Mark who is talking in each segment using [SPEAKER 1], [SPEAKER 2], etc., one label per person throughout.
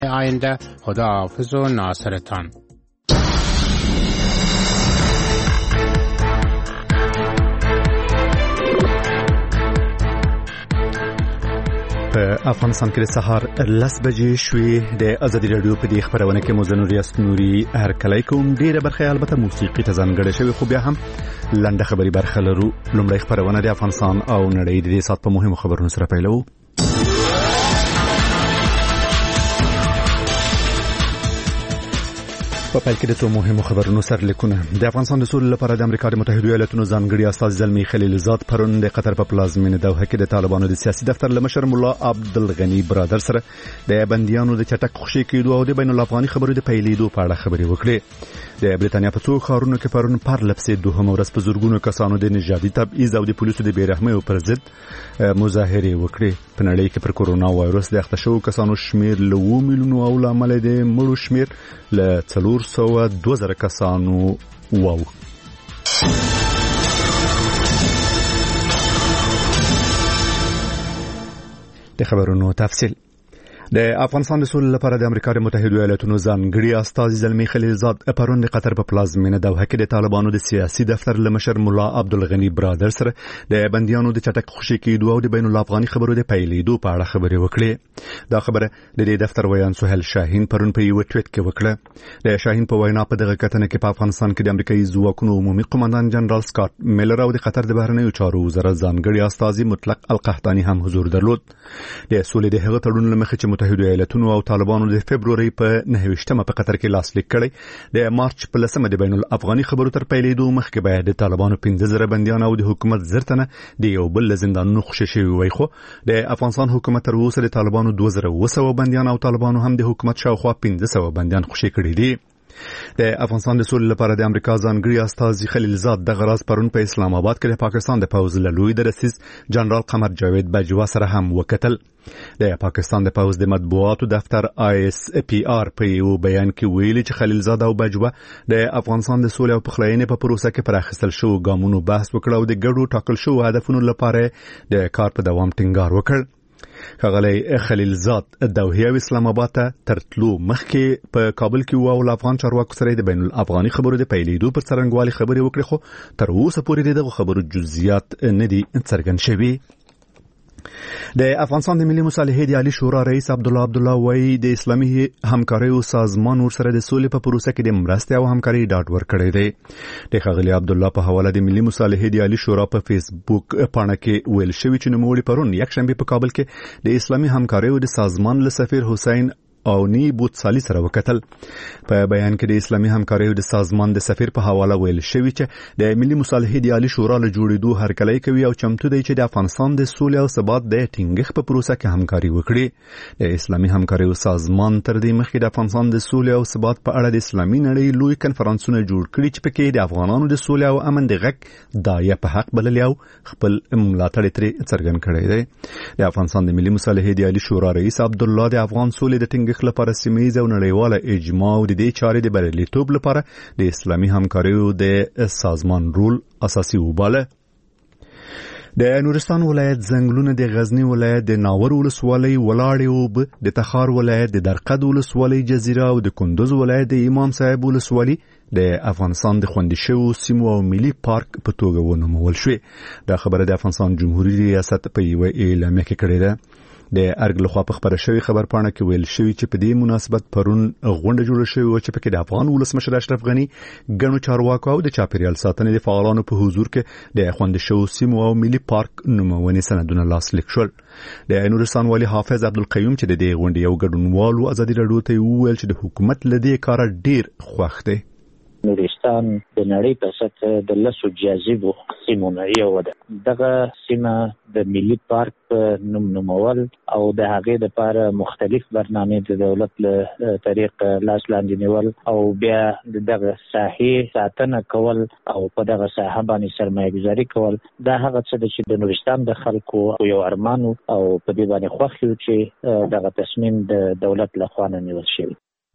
[SPEAKER 1] آینده. خداحافظ و ناصرتان.
[SPEAKER 2] په افغانستان کې د سهار 10 بجې شوې. د ازادي رادیو په دې خبرونه کې موزن ریاست نوري هر کله کوم ډیره برخه البته موسیقي ته ځانګړې شوی، خو بیا هم لنډه خبري برخه لرو. لومړی خبرونه د افغانستان او نړۍ د دې سات په مهمو خبرونو سره پیلو. په پیل کې د څو مهمو خبرونو سرلیکونه. د افغانستان د سولې لپاره د امریکا د متحده ایالاتونو ځانګړي استازي زلمی خلیلزاد پرون د قطر په پلازمینه دوحه کې د طالبانو د سیاسي دفتر لمشر مولا عبدالغنی برادر سره د بنديانو د چټک خوشي کېدو او د بین الافغاني خبرو د پیلېدو په اړه خبرې وکړې. د بریتانیا په څو ښارونو کې پرون پارلپسې دوهم ورځ په زورګونو کسانو د نژادي تبعیض او د پولیسو د بیرحمۍ پر ضد مظاهرې وکړې. په نړۍ کې پر کورونا وایرس د اخته شوو کسانو شمیر له 2 میلیونو او لامل د مړو شمیر له 402,000 کسانو واو. د خبرونو تفصیل. د افغانستان د سولې لپاره د امریکا د متحده ایالاتونو ځانګړي استازي زلمی خلیلزاد پرون د قطر په پلازمینه دوحه کې د طالبانو د سیاسي دفتر لمشر مولا عبدالغنی برادر سره د بنديانو د چټک خوشي کېدو او د بین الافغاني خبرو د پیلېدو په اړه خبرې وکړې. دا خبره د دې دفتر ویان سهیل شاهین پرون په یو ټویټ کې وکړه. د شاهین په وینا په دغه کتنه کې په افغانستان کې د امریکایي ځواکونو عمومي قومندان جنرال سکاټ میلر او د قطر د بهرنیو چارو وزارت ځانګړي استازي مطلق القحطاني هم حضور درلود. د سولې د هغه تړون لمخې چې متحده ایالاتونو او طالبانو د فبرवरी په 9مه په قطر کې لاسلیک کړی، د مارچ په 10مه د بین الافغاني خبرو تر پیلېدو مخکې باید د طالبانو 15,000 بنديان او د حکومت زرتنه د یو بل زندانونو خوشي شوی وای. خو د افغانستان حکومت تر اوسه د طالبانو 2,200 بنديان او طالبانو هم د حکومت شاوخوا 1500 بنديان خوشي کړي دي. د افغانستان د سولې لپاره د امریکا ځانګړي استازي خلیلزاد د غراز پرون په اسلام آباد کې د پاکستان د پوز له لوی درسیز جنرال قمر جاوید بجوا سره هم وکتل. د پاکستان د پوز د مطبوعاتو دفتر ISPR په یو بیان کې ویلي چې خلیلزاد او بجوا د افغانستان د سولې او پخلاینې په پروسه کې پر اخیستل شوو ګامونو بحث وکړ او د ګډو ټاکل شوو هدفونو لپاره د کار په دوام ټینګار وکړ. ښاغلی خلیلزاد دوحه او اسلام آباد ته ترتلو مخکې په کابل کې او افغان چارواکو سره د بین الافغاني خبرو د پیلېدو پر څرنګوالي خبرې وکړې، خو تر اوسه پورې دغه خبرو جزئیات نه دي څرګند شوي. د افغانستان د ملي مصالحې د عالی شورا رئیس عبدالله وای د اسلامي همکاریو سازمان ورسره د سولې په پروسه کې د مرستې او همکاري ډاډ ورکړی دی. د ښاغلي عبدالله په حواله د ملي مصالحې د عالی شورا په فیسبوک پاڼه کې ویل شوی چې نوموړي پرون یکشنبه په کابل کې د اسلامي همکاریو د سازمان له سفیر حسین او نی بوتسالی سره وکتل. په بیان کې د اسلامي همکاریو د سازمان د سفیر په حواله ویل شوی چې د ملي مصالحې د عالی شورا له جوړېدو هرکلی کوي او چمتو دی چې د افغانستان د سولې او ثبات د ټینګښت په پروسه کې همکاري وکړي. د اسلامي همکاریو سازمان تر دې مخکې د افغانستان د سولې او ثبات په اړه د اسلامي نړۍ لوی کنفرانسونه جوړ کړي چې پکې د افغانانو د سولې او امن د غږ دایه په حق بللی او خپل ملاتړ ترې څرګند کړی دی. د افغانستان د ملي مصالحې د عالی شورا رئیس عبدالله د افغان سولې د ټینګښت لپاره سیمه‌ییز او نړیواله اجماع او د دې چارې د بریالیتوب لپاره د اسلامي همکاریو د سازمان رول اساسي وباله. د نورستان ولایت زنګلونه د غزنی ولایت د ناور ولسوالۍ ولاړې اوب د تخار ولایت د درقد ولسوالۍ جزیره او د کندوز ولایت د امام صاحب ولسوالۍ د افغانستان د خوندي شوو سیمو او ملي پارک په توګه ونومول شوې. دا خبره د افغانستان جمهوریت ریاست په یو اعلامیه کې کړې ده. د ارګ لخوا په خبره شوی خبر پاڼه کې ویل شوی چې په دې مناسبت پرون غونډه جوړه شوې و چې پکې د افغان ولسمشر اشرف غنی ګڼو چارواکو او د چاپیریال ساتنې د فعالانو په حضور کې د خوندي شوو سیمو او ملي پارک نومونې سندونه لاسلیک شول. د نورستان والی حافظ عبدالقیوم چې د دې غونډې یو ګډونوالو ازادي رادیو ته وویل چې د حکومت له دې کاره ډیر خوښ دی.
[SPEAKER 3] نورستان د نړۍ په سطح د لسو جاذبو سیمو نه یو ده. دغه سیمه د ملي پارک نومول او د هغې لپاره مختلف برنامې د دولت له طریق لاس لاندې نیول او بیا دغه ساحې ساتنه کول او په دغه ساحه باندې سرمایه گذاري کول دا هغه څه ده چې د نورستان د خلکو یو ارمان او په دې باندې خوښ یو چې دغه تصمیم د دولت له خوا نه نیول شوی.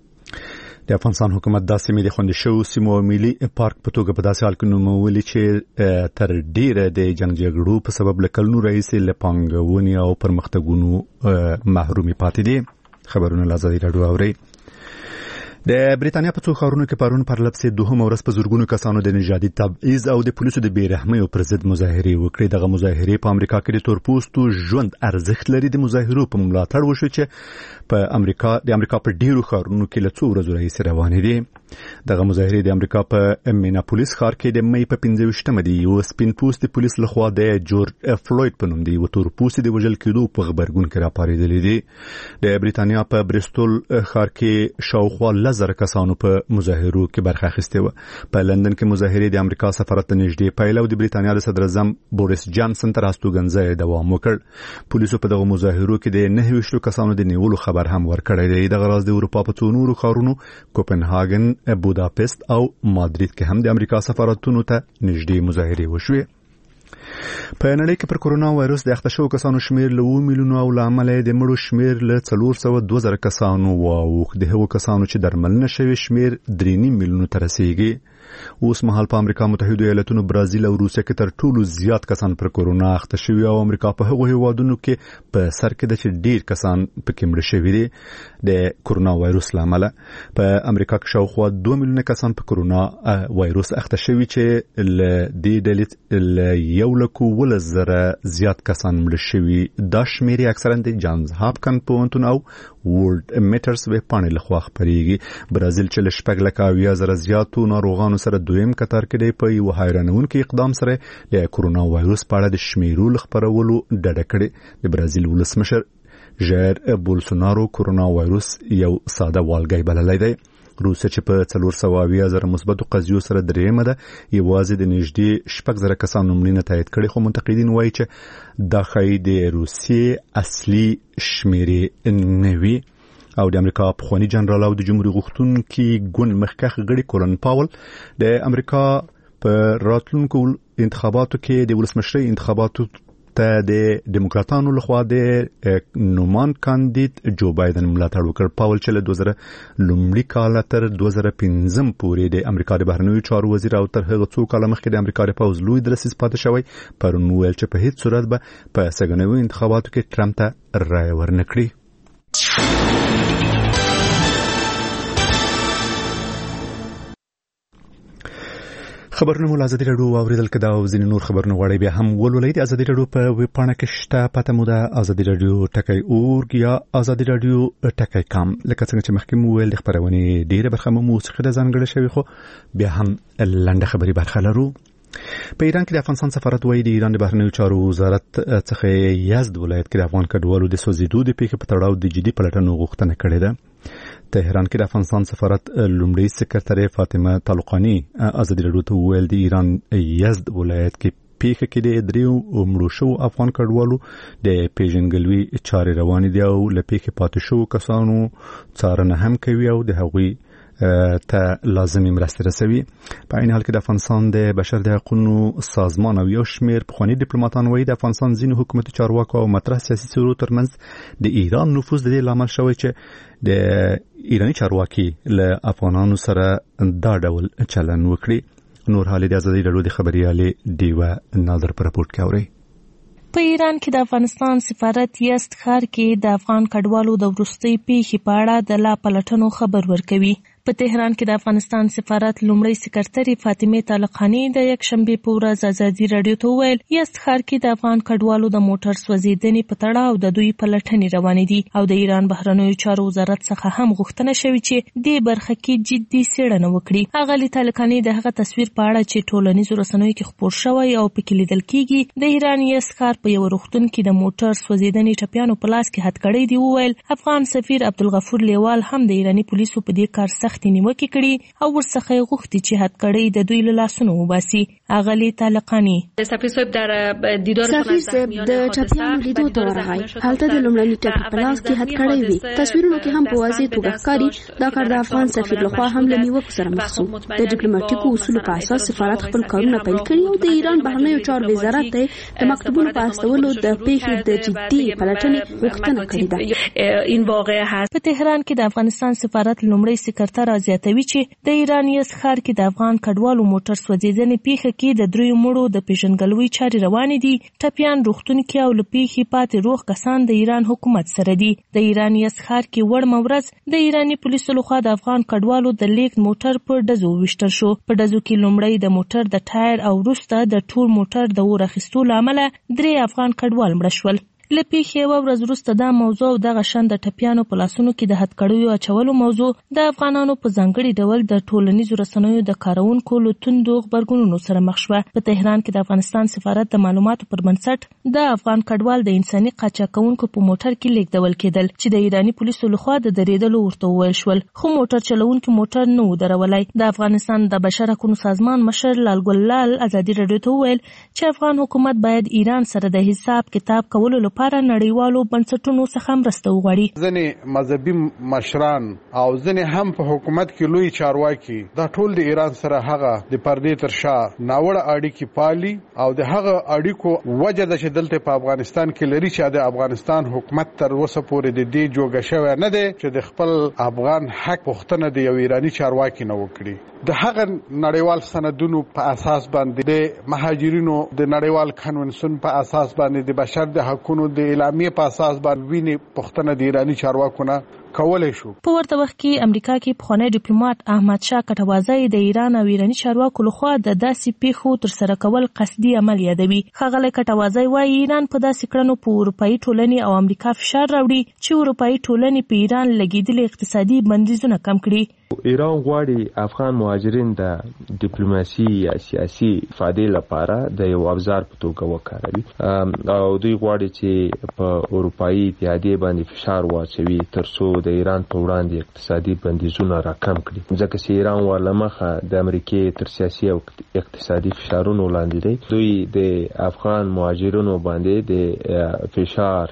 [SPEAKER 2] د افغانستان حکومت دا سیمې د خوندي شوو سیمو او ملي پارک په توګه په داسې حال کې نومولي چې تر ډیره د جنګ جګړو په سبب له کلونو راهیسې له پانګونې او پرمختګونو محرومي پاتې دي. خبرونه لازم راډیو اوري. د بریتانیا په څو ښارونو کې پرون پر لپسې دوهم ورځ په زورګونو کسانو د نژادي تبعیض او د پولیسو د بیرحمۍ پر ضد مظاهرې وکړې. دغه مظاهرې په امریکا کې د تورپوستو ژوند ارزښت لري د مظاهرو په ملاتړ وشو چې په امریکا په ډیرو ښارونو کې له څو ورځو راهیسې روانې دي. دغه مظاهرې د امریکا په میناپولیس ښار کې د مې په 25مه دی یو سپین پوستي پولیس لخوا د جورج فلوید په نوم دی یو تورپوستي د وژل کېدو په خبرګون کې راپارېدلې دي. د بریتانیا په بریستول ښار کې شاوخوا 1000 کسانو په مظاهرو کې برخه اخیستې و. په لندن کې مظاهرې د امریکا سفارت ته نږدې پیل او د بریتانیا د صدر اعظم بوریس جانسن تر استوګنځي دوام وکړ. پولیسو په دغه مظاهرو کې د 29 کسانو د نیولو خبر هم ورکړی دی. دغه راز د اروپا په څو نورو ښارونو کوپنهاګن، بوداپست او مادرید کې هم د امریکا سفارتونو ته نږدې مظاهرې وشوې. په نړۍ کې پر کورونا وایروس د اخته شوو کسانو شمیر له 2 میلیونو او لامل د مړو شمیر له 402,000 کسانو واوښت. د هغو کسانو چې درملنه شوی شمیر 3.5 میلیونو ته رسیږي. اوس مهال په امریکا متحده ایالاتونو، برازیل او روسیه کې تر ټولو زیات کسان پر کورونا اخته شوي او امریکا په هغو هیوادونو کې په سر کې د چې ډیر کسان پکې مړه شوي دي د کورونا وایروس لامل. په امریکا کې شاوخوا 2 میلیونه کسان په کورونا وایروس اخته شوي چې ل دې ډلې 1,10,000 زیات کسان مړه شوي. دا شمیر اکثرا د جانز هاپکن پوهنتون او ورلد میټرز ویب پاڼې لخوا خپریږي. برازیل چې له 4,80,000 زیاتو ناروغانو سره دویم قطار کې دی په یو حیرانونکي اقدام سره د کورونا وایروس په اړه د شمیرو خبرولو ډډه کړې. د برازیل ولسمشر ژایر بولسونارو کورونا وایروس یو ساده والګی بللی دی. روسیه چې په 420,000 مثبتو قضیو سره درېمه ده، یوازې د نږدې 6,000 کسانو مړینه تایید کړي، خو منتقدین وایي چې دا ښایي د روسیې اصلي شمیرې نه وي. او د امریکا پخوانی جنرال او د جمهوریت غوښتونکي ګوند مخکښ غړي کولن پاول د امریکا په راتلونکو انتخاباتو کې د ولسمشرۍ انتخاباتو ته د ډیموکراتانو لخوا د نومان کاندید جو بایدن ملاتړ وکړ. پاول چې له 2000 کال تر 2015 پورې د امریکا د بهرنیو چارو وزیر او تر هغه څو کال مخکې د امریکا د پوز لوی درسیز پاتې شوی، پرون ویل چې په هیڅ صورت به په سګنوي انتخاباتو کې ټرمپ ته رایه ورنکړي. خبرونه مو ازادي راډیو اوریدل کدا او ځینې نور خبرونه غواړي بیا هم ولولئ. د ازادي راډیو په ویب پاڼه کې شته پته مو ده ازادي راډیو ټکی اورګ یا ازادي راډیو ټکی کام. لکه څنګه چې مخکې مو ویل د خبرونه ډیره برخه مو موسیقي د ځانګړې شوی، خو بیا هم لنډه خبري برخه لرو. په ایران کې د افغانستان سفارت وایي د ایران د بهرنیو چارو وزارت څخه یزد ولایت کې د افغان کډوالو د سوځېدو د پیښې په تړاو د جدي پلټنو غوښتنه کړې ده. تهران کې د افغانستان سفارت لومړی سکرټري فاطمه طالقانی ازادي راډیو ته ویل د ایران یزد ولایت کې پیښه کې د دریو مړو شو افغان کډوالو د پیژنګلوي چارې روانې دي او له پیښې پاتې شو کسانو څارنه هم کوي او د هغوی ته لازمي مرسته رسوي. په عین حال کې د افغانستان د بشر د حقوقو سازمان او یو شمېر پخواني ډیپلوماټان وایي د افغانستان ځینې حکومتي چارواکو او مطرح سیاسي څیرو ترمنځ د ایران نفوذ د دې لامل شوی چې د ایرانی چارواکي له افغانانو سره دا ډول چلن وکړي. نور حالې د ازادي راډیو د خبريالې دیوه نادر پر راپورټ کې اوري.
[SPEAKER 4] په ایران کې د افغانستان سفارت یزد ښار کې د افغان کډوالو د وروستۍ پیښې په اړه د لا پلټنو خبر ورکوي. په تهران کې د افغانستان سفارت لومړی سکرټري فاطمه طالقانی د یکشنبه په ورځ ازادي راډیو ته ویل یزد ښار کې د افغان کډوالو د موټر سوځیدنې په تړاو د دوی پلټنې روانې دي او د ایران بهرنیو چارو وزارت څخه هم غوښتنه شوې چې د برخه کې جدي څېړنه وکړي. اغلی طالقانی د هغه تصویر په اړه چې ټولنیزو رسنیو کې خپور شوی او پکې لیدل کېږي د ایران یزد ښار په یو روغتون کې د موټر سوځیدنې ټپیانو په لاس کې هټ کړی دی. ویل افغان سفیر عبدالغفور لیوال هم د ایرانی پولیسو په دې کار سخت نیوکه کړي او ورڅخه غوښتي چې هټ کړی د دوی له لاسونو وباسي. اغلی طالقانی
[SPEAKER 5] سفیر صاحب د ټپیانو لیدو ته ورغی، هلته د لومړني ټپي په لاس کې هټ کړی وي. تصویرونو کې هم په واضح توګه ښکاري دا کار د افغان سفیر لخوا هم له نیوکو سره مخ شو. د ډیپلوماټیکو اصولو په اساس سفارت خپل کارونه پیل کړي او د ایران بهرنیو چارو وزارت ته د مکتوبونو په استولو د پیښې د جدي پلټنې غوښتنه کړې ده.
[SPEAKER 4] په تهران کې د افغانستان سفارت لومړی سکرټر را زیاتوي چې د ایران یز ښار کې د افغان کډوالو موټر سوځېدنې پیښه کې د 3 مړو د پیژنګلوۍ چارې روانې دي. ټپیان، روغتونکي او له پیښې پاتې روغ کسان د ایران حکومت سره دي. د ایران یز ښار کې وړمه ورځ د ایراني پولیسو لخوا د افغان کډوالو د لیږد موټر په ډزو وویشتل شو. په ډزو کې لومړی د موټر د ټایر او وروسته د ټول موټر د اور اخیستو له امله 3 افغان کډوال مړه شول. له پیښې یوه ورځ وروسته دا موضوع او دغه شان د ټپیانو په لاسونو کې د هتکړیو اچولو موضوع د افغانانو په ځانګړي ډول د ټولنیزو رسنیو د کارونکو له توندو غبرګونونو سره مخ شوه. په تهران کې د افغانستان سفارت د معلوماتو پر بنسټ د افغان کډوال د انساني قاچاقونکو په موټر کې لیږدول کېدل چې د ایراني پولیسو لخوا د درېدلو ورته وویل شول، خو موټر چلوونکي موټر نه و درولای. د افغانستان د بشر حقوقو سازمان مشر لال ګل لال ازادي راډیو ته وویل چې افغان حکومت باید ایران سره د حساب کتاب کولو لپاره نړیوالو بنسټونو څخه مرسته وغواړي.
[SPEAKER 6] ځینې مذهبي مشران او ځینې هم په حکومت کې لوی چارواکي دا ټول د ایران سره هغه د پردې تر شا ناوړه اړیکې پالي او د هغه اړیکو وجه د چې دلته په افغانستان کې لري چې د افغانستان حکومت تر اوسه پورې د دې جوګه شوی نه دی چې د خپل افغان حق پوښتنه د یو ایراني چارواکي نه وکړي. د هغه نړیوال سندونو په اساس باندې د مهاجرینو د نړیوال کنونسیون په اساس باندې د بشر د حقوقو د اعلامیې په اساس باندې ویني پښتنه د ایرانی چارواکو نه کولای شو.
[SPEAKER 4] په ورته وخت کې امریکا کې پخوانی ډیپلوماټ احمد شاه کټوازی د ایران او ایرانی چارواکو لخوا د داسې پیښو تر سره کول قصدي عمل یادوي. ښاغلی کټوازی وايي ایران په داسې کړنو په اروپایي ټولنې او امریکا فشار راوړي چې اروپایي ټولنې په ایران لګیدلي اقتصادي بندیزونه کم کړي.
[SPEAKER 7] ایران غواړي افغان مهاجرین د ډیپلوماسي یا سیاسي فائدې لپاره د یو ابزار په توګه وکاروي او دوی غواړي چې په اروپایي اتحادیې باندې فشار واچوي ترڅو د ایران په وړاندې اقتصادي بندیزونه راکم کړي، ځکه چې ایران ولمخه د امریکای تر سیاسي او اقتصادي فشارونو لاندې دی. دوی د افغان مهاجرینو باندې د فشار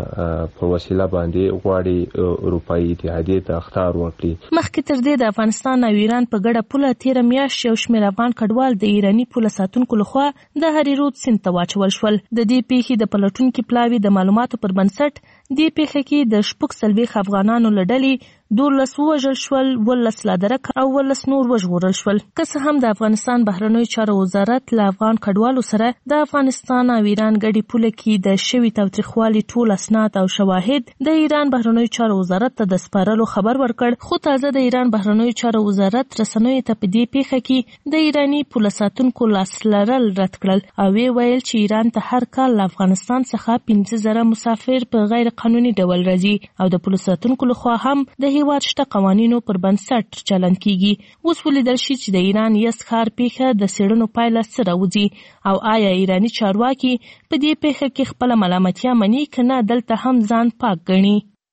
[SPEAKER 7] په وسیله باندې غواړي اروپایي اتحادیې ته اخطار ورکړي.
[SPEAKER 4] مخکې تر دې د افغانستان او ایران په ګډه پوله تیره میاشت یو شمېر افغان کډوال د ایراني پوله ساتونکو لخوا د هریرود سیند ته واچول شول. د دې پیښې د پلټونکي پلاوي د معلوماتو پر بنسټ دې پیښه کې د 40 افغانانو له ډلې 12 ووژل شول، 12 لا درک او 12 نور وژغورل شول. که څه هم د افغانستان بهرنیو چارو وزارت له افغان کډوالو سره د افغانستان او ایران ګډې پوله کې د شوي تاوتریخوالي ټول اسناد او شواهد د ایران بهرنیو چارو وزارت ته د سپارلو خبر ورکړ، خو تازه د ایران بهرنیو چارو وزارت رسنیو ته په دې پیښه کې د ایرانی پوله ساتونکو لاس لرل رد کړل او ویل چې ایران ته هر کال له افغانستان څخه 15,000 مسافر په غیر قانوني ډول راځي او د پوله ساتونکو لخوا هم د هیواد شته قوانینو پر بنسټ چلن کیږي. اوس ولیدل شي چې د ایران یز ښار پیښه د څېړنو پایله څه راوځي او آیا ایرانی چارواکي په دې پیښه کې خپله ملامتیا مني که نه دلته هم ځان پاک ګڼي.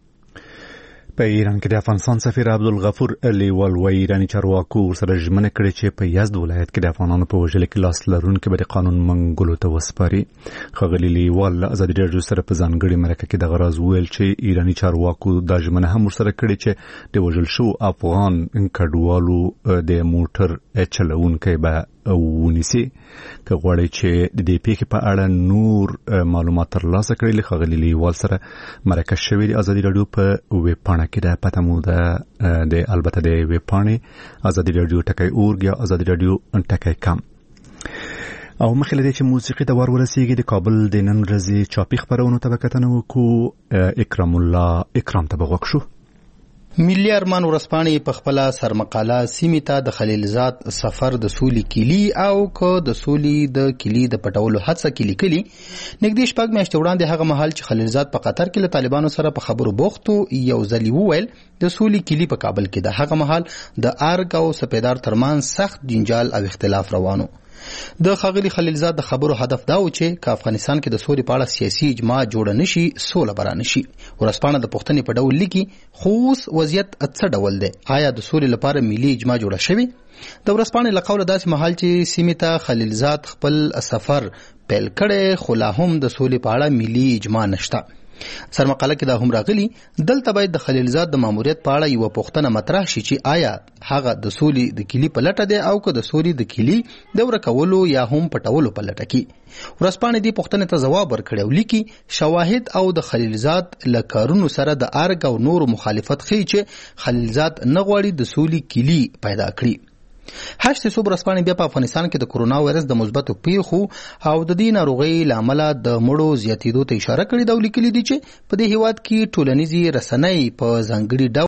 [SPEAKER 2] په ایران کې د افغانستان سفیر عبدالغفور لیوال وايي ایرانی چارواکو ورسره ژمنه کړې چې په یزد ولایت کې د افغانانو په وژلو کې لاس لرونکي به د قانون منګولو ته وسپاري. ښاغلي لیوال له ازادي راډیو سره په ځانګړي مرکه کې دغه راز وویل چې ایرانی چارواکو دا ژمنه هم ورسره کړې چې د وژل شوو افغان کډوالو د موټر چلوونکی به ونیسي. که غواړئ چې د دې پیښې په اړه نور معلومات ترلاسه کړئ له ښاغلي لیوال سره مرکه شوې د ازادي راډیو په ویب پاڼه کې ده. پته مو ده د البته د ویب پاڼې ازادي راډیو ټکی اورګ یا ازادي راډیو ټکی کم. او مخکې له دې چې موسیقي ته ور ورسیږي د کابل د نن ورځې چاپي خپرونو ته به کتنه وکړو. اکرام الله اکرام ته به غوږ شو.
[SPEAKER 8] ملي ارمان ورځپاڼې په خپل سرمقاله سیمې ته د خلیلزاد سفر د سولې کلی او که د سولې د کلی د پټولو هڅه کې لیکلي نږدې 6 میاشتې وړاندې هغه مهال چې خلیلزاد په قطر کې له طالبانو سره په خبرو بوختو یو ځل وویل د سولې کلی په کابل کې د هغه مهال د ارګ او سپیدار ترمن سخت جنجال او اختلاف روانو. د ښاغلي خلیلزاد د خبرو هدف دا و چې که افغانستان کې د سولې په اړه سیاسي اجماع جوړه نشي سوله به رانشي. ورځپاڼه د پوښتنې په ډول لیکي خو اوس وضعیت څه ډول دی؟ آیا د سولې لپاره ملي اجماع جوړه شوې؟ د ورځپاڼې له قوله داسې مهال چې سیمې ته خلیلزاد خپل سفر پیل کړی خو لا هم د سولې په اړه ملي اجماع نشته. سرمقاله کې دا هم راغلي دلته باید د خلیلزاد د ماموریت په اړه یو پوښتنه مطرح شي چې آیا هغه د سولې د کلی په لټه دی او که د سولې د کلی د ورکولو یا هم پټولو په لټه کې. ورځپاڼې دې پوښتنې ته ځواب ورکړی او لیکي شواهد او د خلیلزاد له کارونو سره د ارګ او نورو مخالفت ښیي چې خلیلزاد نه غواړي د سولې کلی پیدا کړي. هشت صوب ورځپاڼې بیا په افغانستان کې د کورونا وایرس د مثبتو پیښو او د دې ناروغۍ له امله د مړو زیاتېدو ته اشاره کړې ده او لیکلي دي چې په دې هیواد کې ټولنیزې رسنۍ په ځانګړي ډول